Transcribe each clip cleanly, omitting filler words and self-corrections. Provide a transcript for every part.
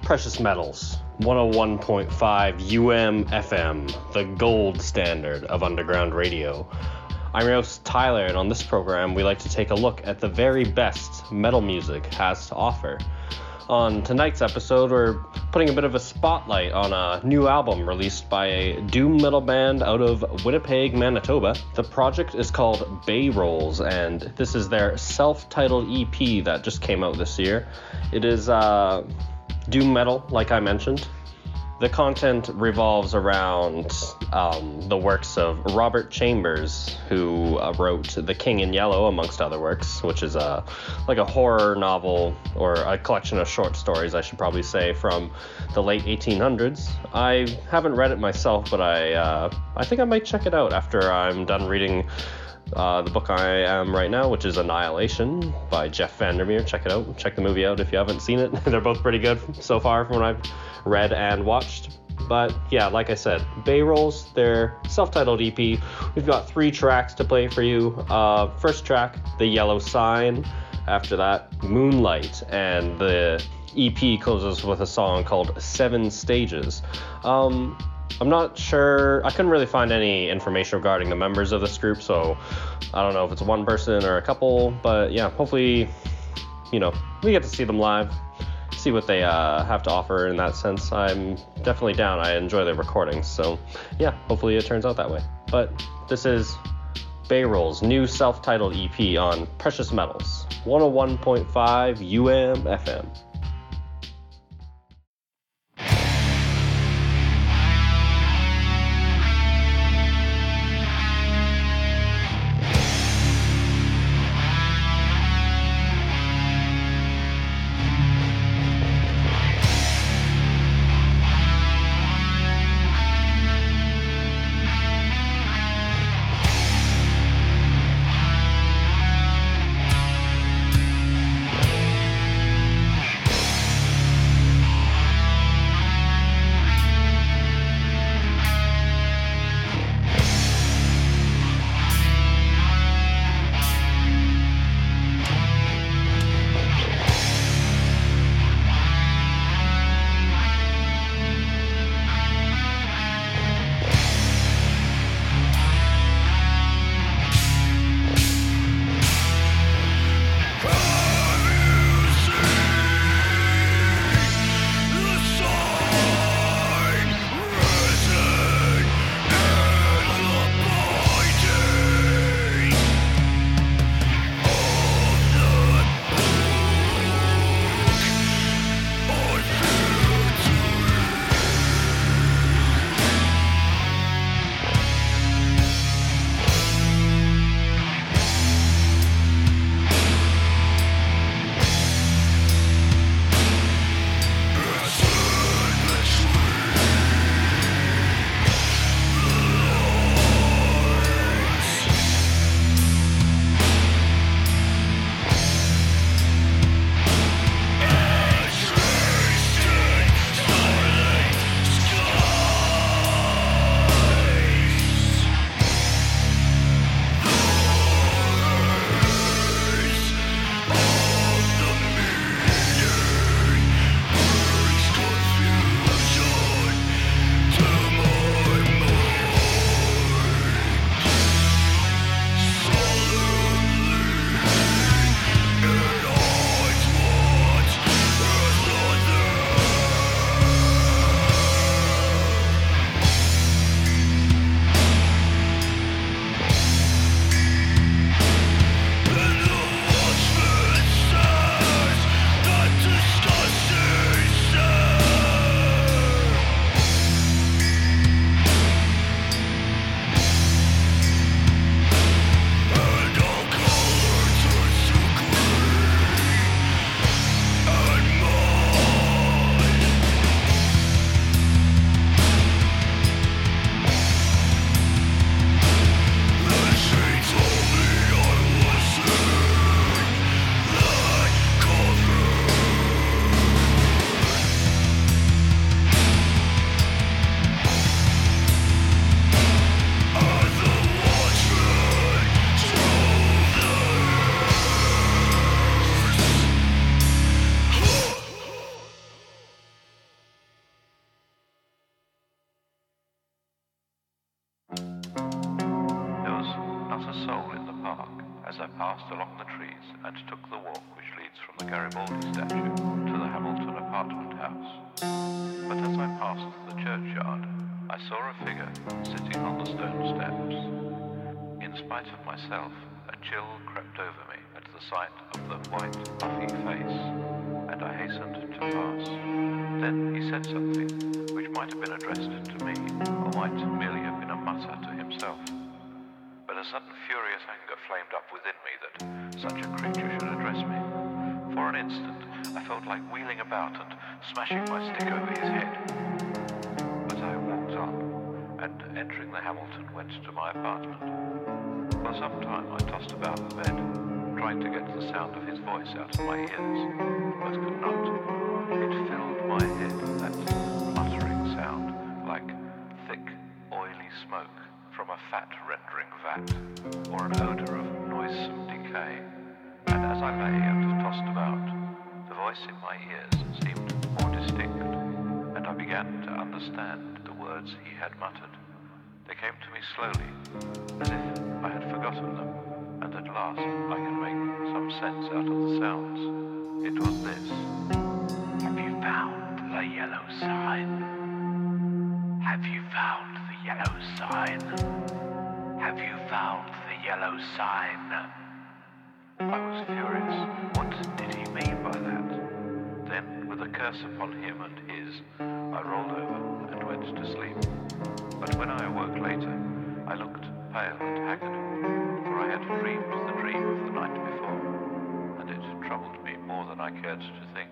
Precious Metals, 101.5 FM, the gold standard of underground radio. I'm your host, Tyler, and on this program, we like to take a look at the very best metal music has to offer. On tonight's episode, we're putting a bit of a spotlight on a new album released by a doom metal band out of Winnipeg, Manitoba. The project is called Bay Rolls, and this is their self-titled EP that just came out this year. It is doom metal, like I mentioned. The content revolves around the works of Robert Chambers, who wrote The King in Yellow, amongst other works, which is like a horror novel, or a collection of short stories, I should probably say, from the late 1800s. I haven't read it myself, but I think I might check it out after I'm done reading the book I am right now, which is Annihilation by Jeff Vandermeer. Check it out. Check the movie out if you haven't seen it. They're both pretty good so far from what I've read and watched. But yeah, like I said, Bay Rolls, their self-titled EP. We've got 3 tracks to play for you. First track, The Yellow Sign. After that, Moonlight. And the EP closes with a song called 7 Stages. I'm not sure, I couldn't really find any information regarding the members of this group, so I don't know if it's one person or a couple, but yeah, hopefully, we get to see them live, see what they have to offer in that sense. I'm definitely down. I enjoy their recordings, so yeah, hopefully it turns out that way. But this is Bay Rolls' new self-titled EP on Precious Metals, 101.5 FM. passed along the trees and took the walk which leads from the Garibaldi statue to the Hamilton apartment house. But as I passed the churchyard, I saw a figure sitting on the stone steps. In spite of myself, a chill crept over me at the sight of the white, puffy face, and I hastened to pass. Then he said something which might have been addressed to me, or might merely have been a mutter to himself. But a sudden furious anger flamed up within me that such a creature should address me. For an instant, I felt like wheeling about and smashing my stick over his head. But I walked on, and entering the Hamilton, went to my apartment. For some time I tossed about the bed, trying to get the sound of his voice out of my ears, but could not. It filled my head, that muttering sound, like thick, oily smoke from a fat-rendering vat, or an odour of noisome decay. And as I lay and tossed about, the voice in my ears seemed more distinct, and I began to understand the words he had muttered. They came to me slowly, as if I had forgotten them, and at last I could make some sense out of the sounds. It was this. Have you found the yellow sign? Have you found the yellow sign? Have you found the yellow sign? I was furious. What did he mean by that? Then, with a curse upon him and his, I rolled over and went to sleep. But when I awoke later, I looked pale and haggard, for I had dreamed the dream of the night before, and it troubled me more than I cared to think.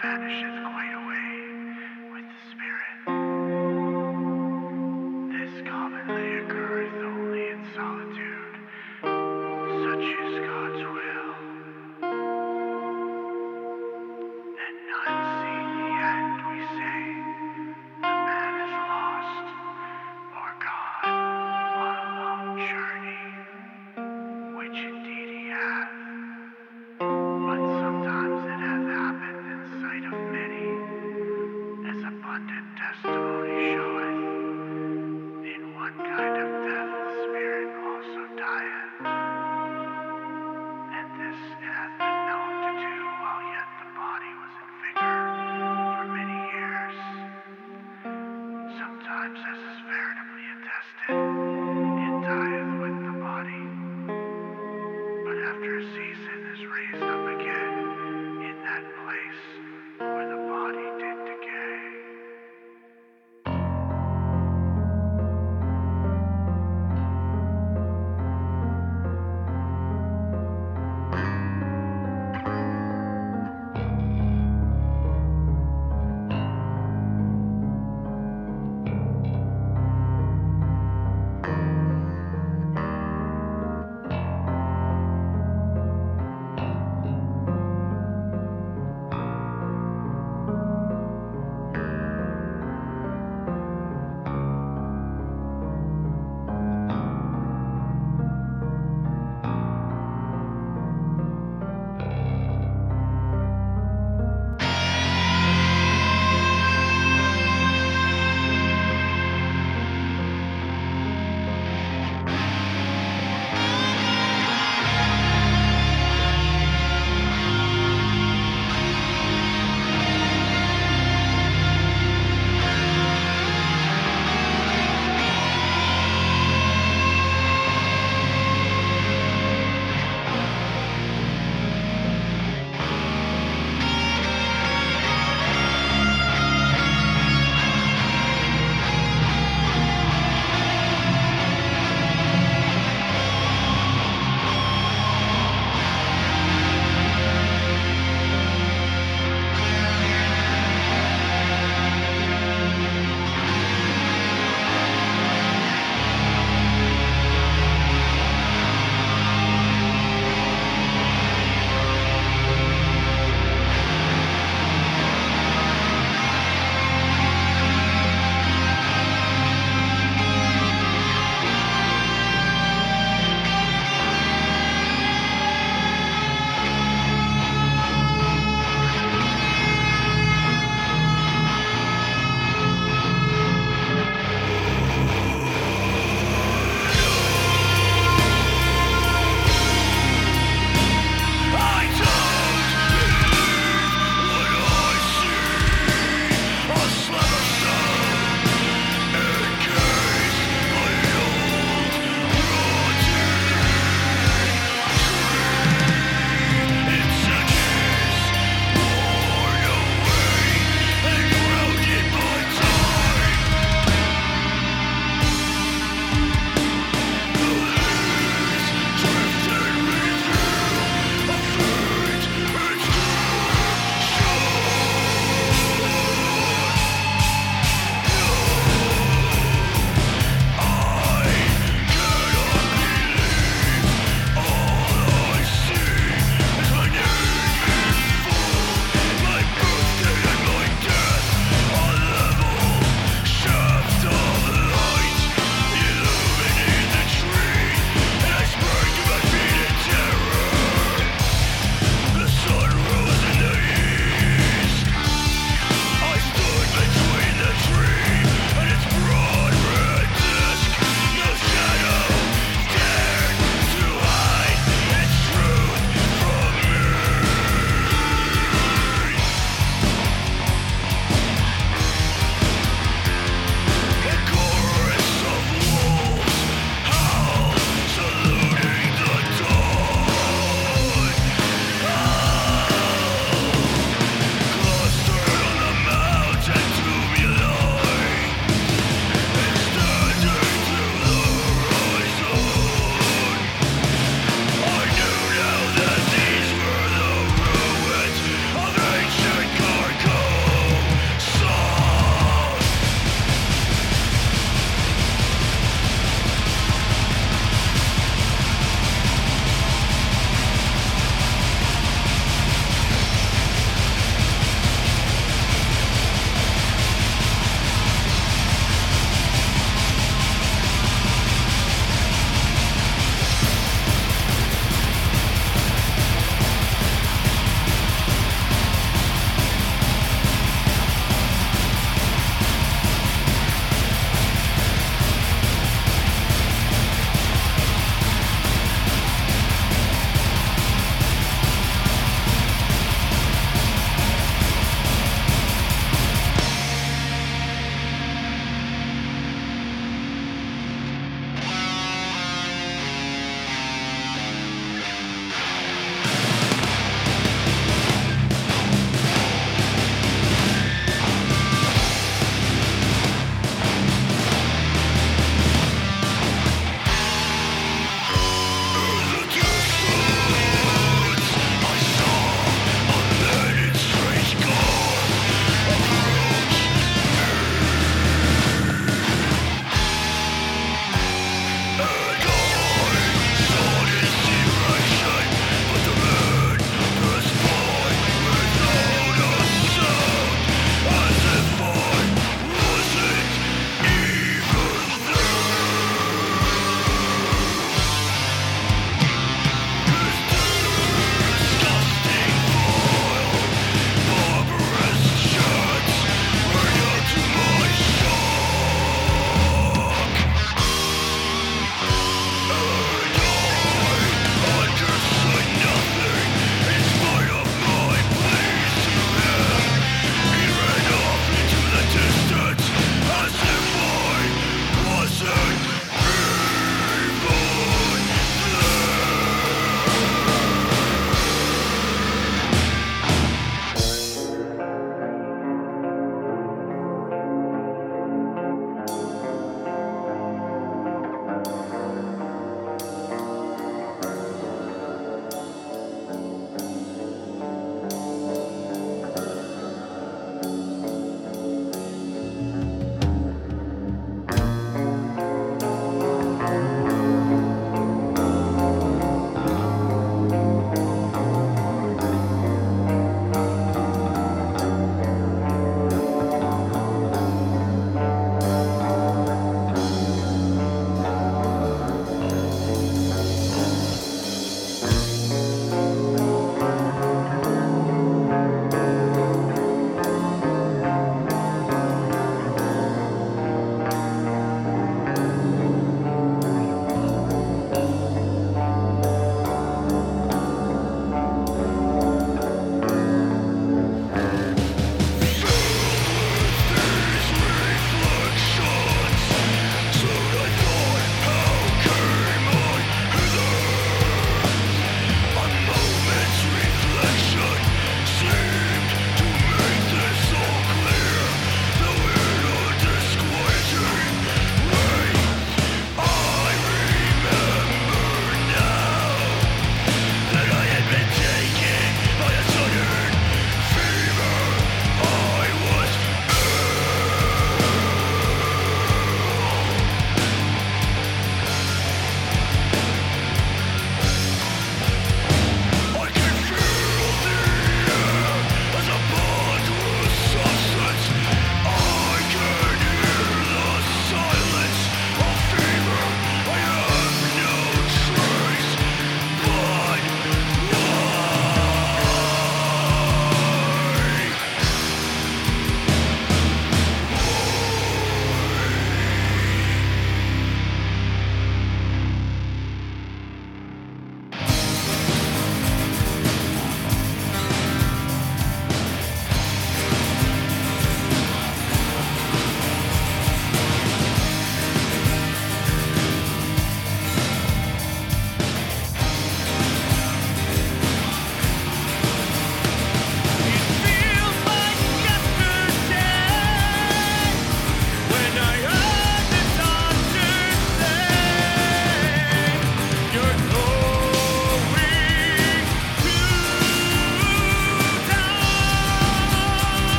vanishes quite away with the spirit. This commonly occurs only in solitude. Such is God's will. And none see the end, we say. The man is lost, or gone on a long journey, which indeed he hath. But sometimes it hath happened in sight of many,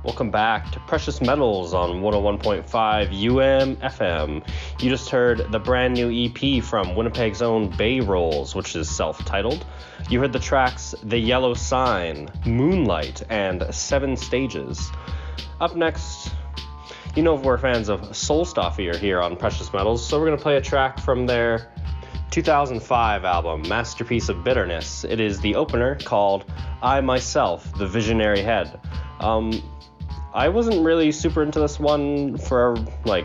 Welcome back to Precious Metals on 101.5 UM FM. You just heard the brand new EP from Winnipeg's own Bay Rolls, which is self-titled. You heard the tracks The Yellow Sign, Moonlight, and Seven Stages. Up next, you know we're fans of Soulstoffer here on Precious Metals, so we're going to play a track from their 2005 album, Masterpiece of Bitterness. It is the opener called I Myself, the Visionary Head. I wasn't really super into this one for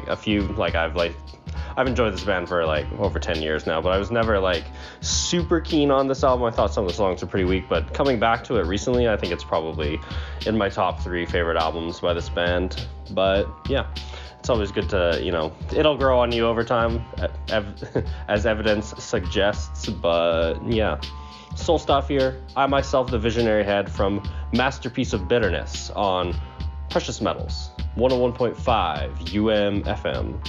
I've enjoyed this band for over 10 years now, but I was never super keen on this album. I thought some of the songs were pretty weak, but coming back to it recently, I think it's probably in my top 3 favorite albums by this band. But yeah, it's always good to, it'll grow on you over time, as evidence suggests, but yeah. Soulstoffer, I Myself, the Visionary Head from Masterpiece of Bitterness on Precious Metals, 101.5 UM FM.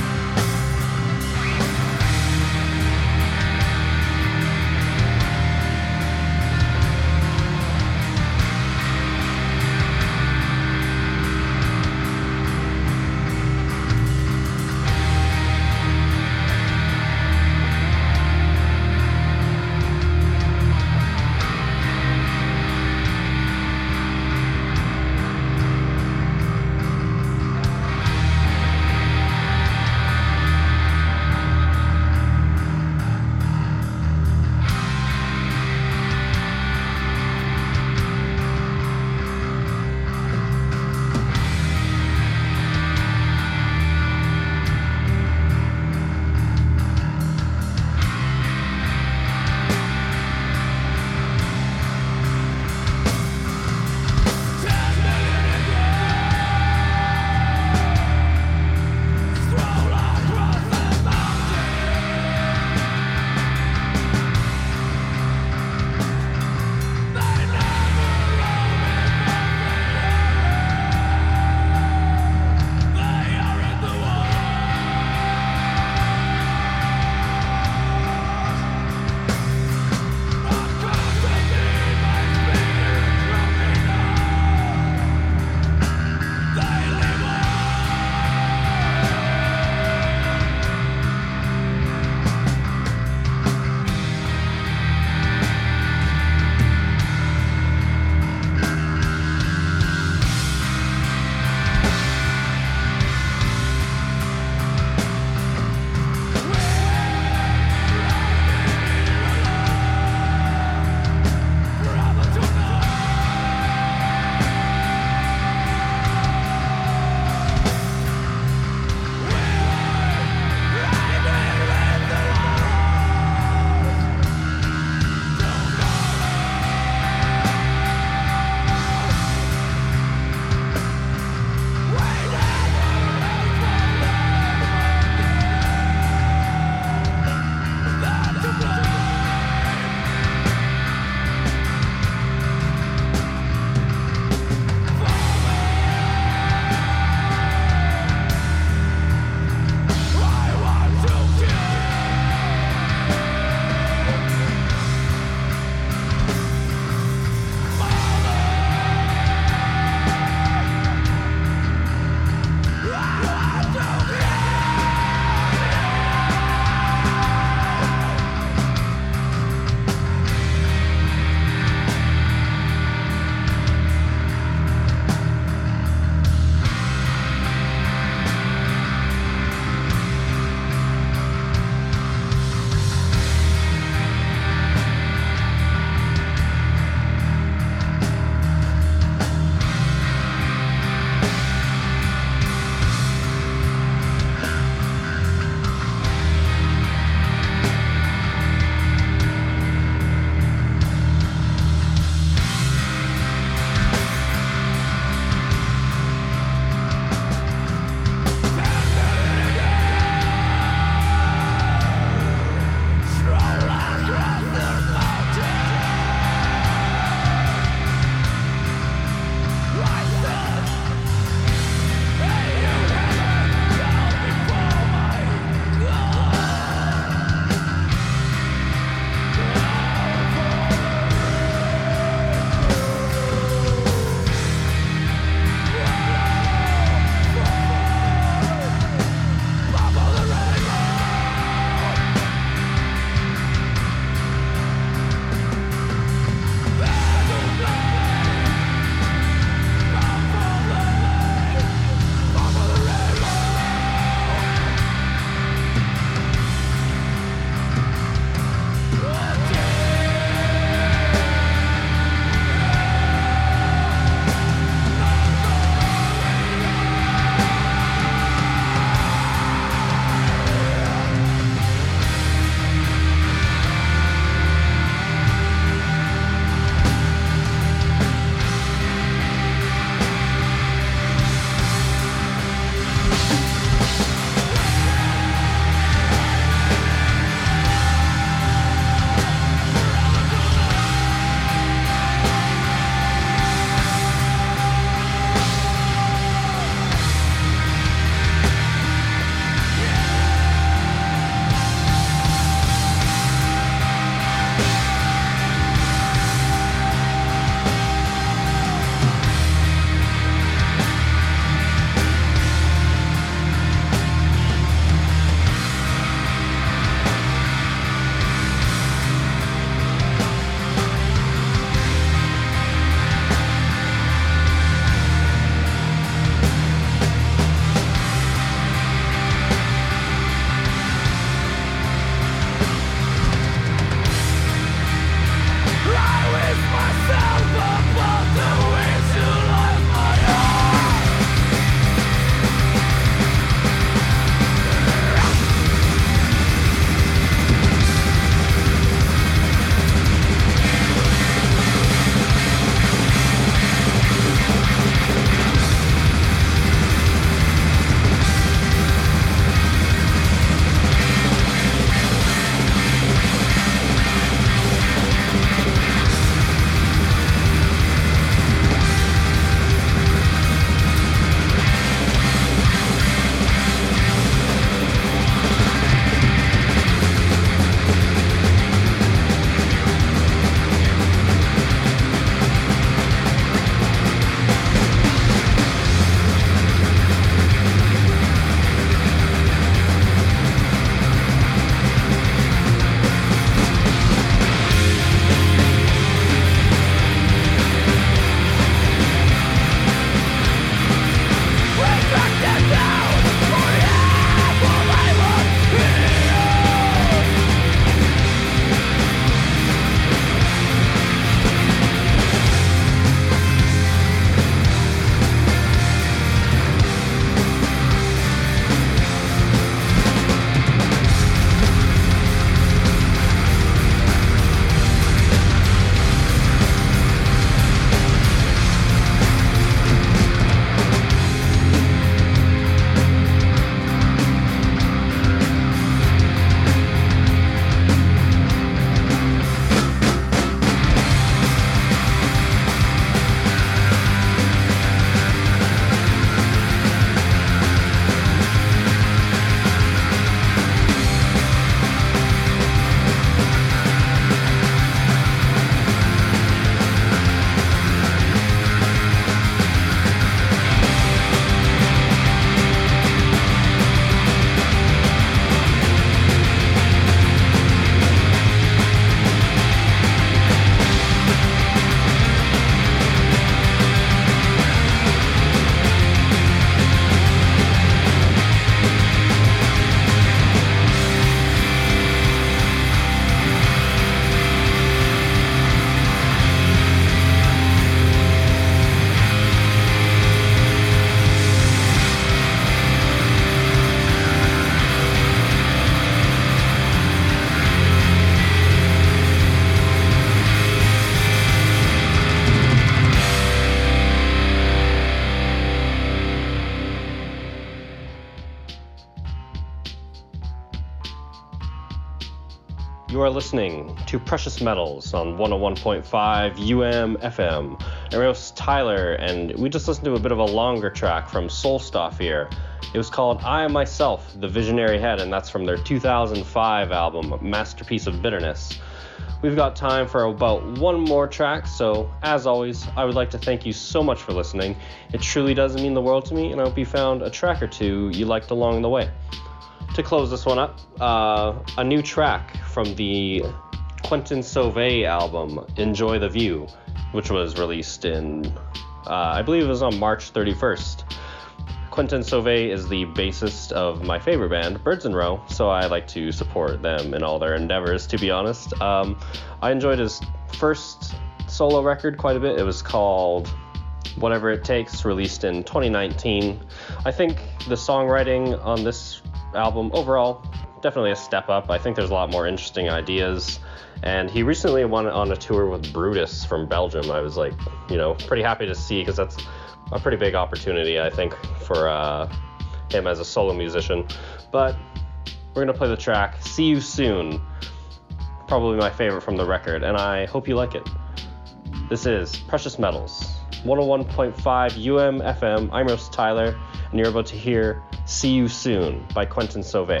You are listening to Precious Metals on 101.5 FM. I'm your host, Tyler, and we just listened to a bit of a longer track from Soulstuff here. It was called I Am Myself, The Visionary Head, and that's from their 2005 album, Masterpiece of Bitterness. We've got time for about one more track, so as always, I would like to thank you so much for listening. It truly does mean the world to me, and I hope you found a track or two you liked along the way. To close this one up, a new track from the Quentin Sauvé album, Enjoy the View, which was released in, I believe it was on March 31st. Quentin Sauvé is the bassist of my favorite band, Birds in Row, so I like to support them in all their endeavors, to be honest. I enjoyed his first solo record quite a bit. It was called Whatever It Takes, released in 2019. I think the songwriting on this album, overall, definitely a step up. I think there's a lot more interesting ideas. And he recently went on a tour with Brutus from Belgium. I was like, pretty happy to see, because that's a pretty big opportunity, I think, for him as a solo musician. But we're going to play the track See You Soon, probably my favorite from the record, and I hope you like it. This is Precious Metals, 101.5 FM. I'm your host, Tyler, and you're about to hear See You Soon by Quentin Sauvé.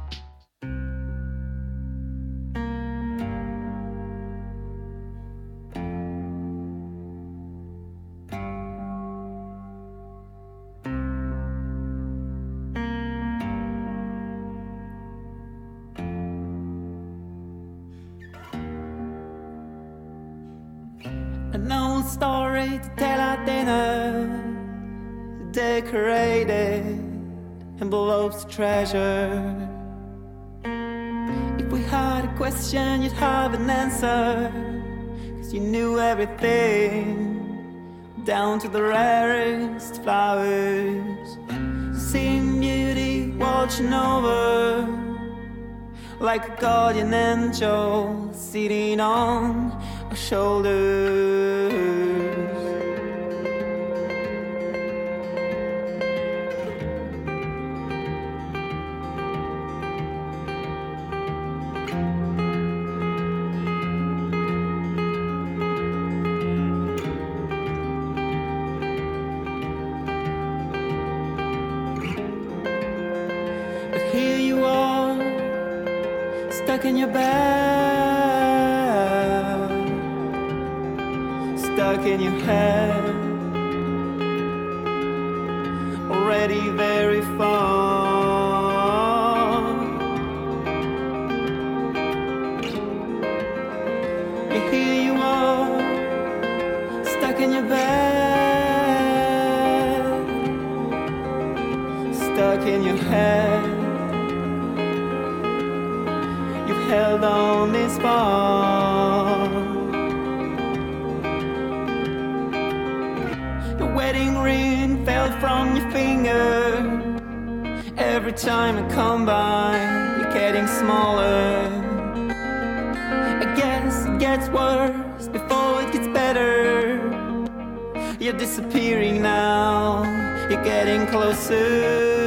An old story to tell at dinner, decorated envelopes of treasure. If we had a question, you'd have an answer, 'cause you knew everything, down to the rarest flowers. Seeing beauty watching over, like a guardian angel sitting on our shoulders. But here you are, stuck in your bed, stuck in your head, already very far. Here you are, stuck in your bed, stuck in your head. You've held on this far. Your wedding ring fell from your finger. Every time I come by, you're getting smaller. I guess it gets worse before it gets better. You're disappearing now, you're getting closer.